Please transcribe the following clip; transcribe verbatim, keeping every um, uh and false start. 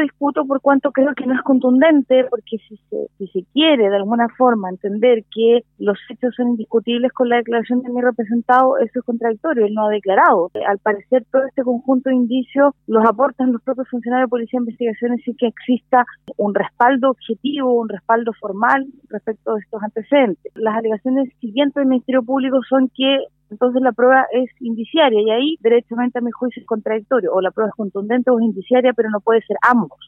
discuto por cuanto creo que no es contundente, porque si se, si se quiere de alguna forma entender que los hechos son indiscutibles con la declaración de mi representado, eso es contradictorio, él no ha declarado. Al parecer todo este conjunto de indicios los aportan los propios funcionarios de Policía de Investigaciones sin que exista un respaldo objetivo, un respaldo formal respecto de estos antecedentes. Las alegaciones siguientes del Ministerio Público son que entonces la prueba es indiciaria y ahí derechamente a mi juicio es contradictorio, o la prueba es contundente o es indiciaria, pero no puede ser ambos.